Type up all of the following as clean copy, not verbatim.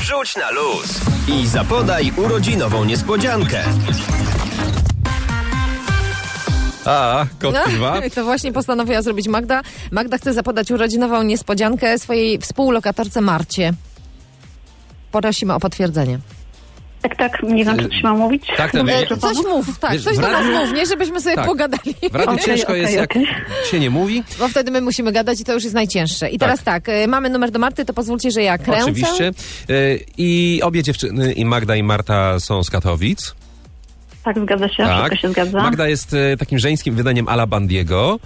Wrzuć na luz i zapodaj urodzinową niespodziankę. Kotki 2. To właśnie postanowiła zrobić Magda. Magda chce zapodać urodzinową niespodziankę swojej współlokatorce Marcie. Prosimy o potwierdzenie. Tak, nie wiem, co trzeba mówić. Tak, Coś mów, tak, Wiesz, coś w do nas radiu- mów, nie? Żebyśmy sobie Tak. pogadali. W radiu ciężko jest, jak się nie mówi. Bo wtedy my musimy gadać i to już jest najcięższe. I teraz tak, mamy numer do Marty, to pozwólcie, że ja kręcę. Oczywiście. I obie dziewczyny, i Magda, i Marta są z Katowic. Tak, zgadza się, wszystko się zgadza. Magda jest takim żeńskim wydaniem Ala Bandiego.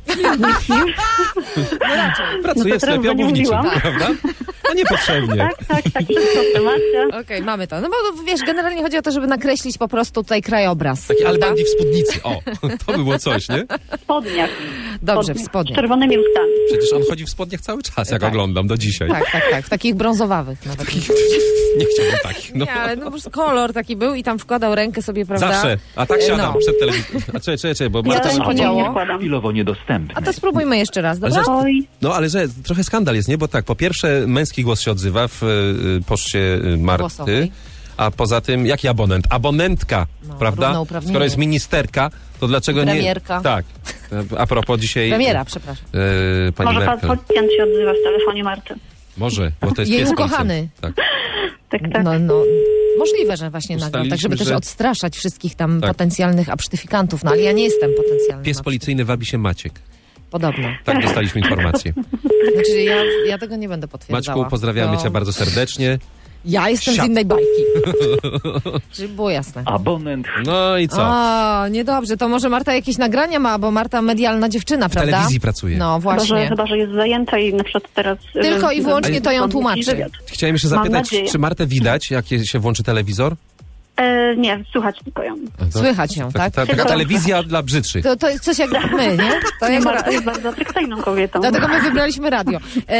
Pracuje w sklepie obuwniczym, prawda? No niepotrzebnie. Tak, wszystko w temacie. Okej, mamy to. No bo wiesz, generalnie chodzi o to, żeby nakreślić po prostu tutaj krajobraz. Taki Al prawda? Bandi w spódnicy. O, to by było coś, nie? W spodniach. Dobrze, w Z spodniach. czerwonymi ustami. Przecież on chodzi w spodniach cały czas, jak Tak. oglądam do dzisiaj. Tak, w takich brązowawych nawet. Nie chciałbym takich. No. Nie, ale no po prostu kolor taki był i tam wkładał rękę sobie, prawda? Zawsze. A tak siadam No. przed telewizorem. A czekaj, bo Ja Marta... też podziało. nie wkładam. Chwilowo niedostępny. A to spróbujmy jeszcze raz, dobra? Ale Oj, No ale że trochę skandal jest, nie? Bo tak, po pierwsze męski głos się odzywa w poczcie Marty, Głosowej. a poza tym jaki abonent? Abonentka, prawda? równouprawnienie. Skoro jest ministerka, to dlaczego Premierka. nie... Tak. A propos dzisiaj... Premiera, przepraszam. Pani może pan Merkel. policjant się odzywa w telefonie Marty. Może, bo to jest Jej pies ukochany. policjant. Tak. Tak. No, możliwe, że właśnie nagrał, tak żeby Ustaliliśmy, też że- odstraszać wszystkich tam Tak. potencjalnych absztyfikantów. No ale ja nie jestem potencjalnym. Pies policyjny wabi się Maciek. Podobno. Tak dostaliśmy informację. Znaczy, ja tego nie będę potwierdzała. Maćku, pozdrawiamy No. cię bardzo serdecznie. Ja jestem Siad. z innej bajki. Żeby było jasne. Abonent No i co? O, niedobrze. To może Marta jakieś nagrania ma, bo Marta medialna dziewczyna, W prawda? telewizji pracuje. No właśnie. Chyba, że jest zajęta i na przykład teraz... Tylko i wyłącznie to ją tłumaczy. wywiad. Chciałem jeszcze Mam zapytać, nadzieję. czy Martę widać, jak się włączy telewizor? Nie, słuchać tylko ją. Słychać ją, tak? Taka telewizja dla brzydszych. To jest coś jak my, nie? To jak Marta jest bardzo atrakcyjną kobietą. Dlatego my wybraliśmy radio.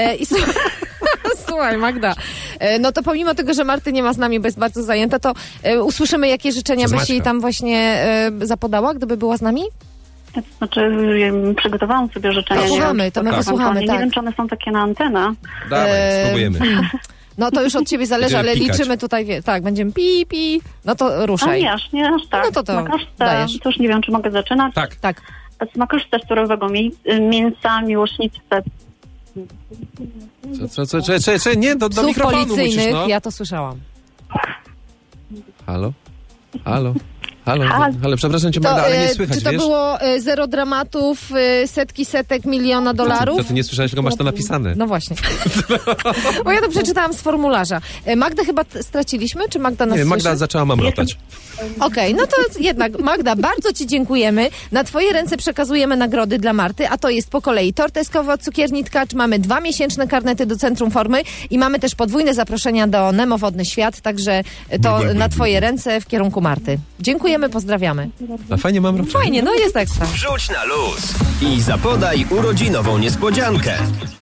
Słuchaj, Magda, no to pomimo tego, że Marty nie ma z nami, bo jest bardzo zajęta, to usłyszymy, jakie życzenia Przez byś jej Maćka. tam właśnie zapodała, gdyby była z nami? Znaczy, przygotowałam sobie życzenia. Posłuchamy, nie wiem, to my czy posłuchamy, Nie tak. wiem, czy one są takie na antenę. Dawaj, spróbujemy. No to już od ciebie zależy, Będziemy ale pikać. liczymy tutaj, tak, będziemy pi, no to A ruszaj. nie aż tak. No to Smakoszce, dajesz. to już nie wiem, czy mogę zaczynać. Tak. Tak. Smakoszce surowego mięsa, miłośnicy Co, nie, do Psów mikrofonu policyjnych, musisz, no. ja to słyszałam. Halo? Przepraszam cię, Magda, ale nie słychać, czy to wiesz? było zero dramatów, setki setek miliona dolarów? To ty nie słyszałeś, tylko masz to napisane. No właśnie. Bo ja to przeczytałam z formularza. Magdę chyba straciliśmy, czy Magda nas Nie, Magda słyszy? zaczęła mamrotać. Okej, no to jednak Magda, bardzo ci dziękujemy. Na twoje ręce przekazujemy nagrody dla Marty, a to jest po kolei tort eskowy od Cukierni Tkacz, mamy 2-miesięczne karnety do Centrum Formy i mamy też podwójne zaproszenia do Nemo Wodny Świat, także to na twoje ręce w kierunku Marty. Dziękujemy, pozdrawiamy. A fajnie mamrotać. Fajnie, no jest ekstra. Wrzuć na luz i zapodaj urodzinową niespodziankę.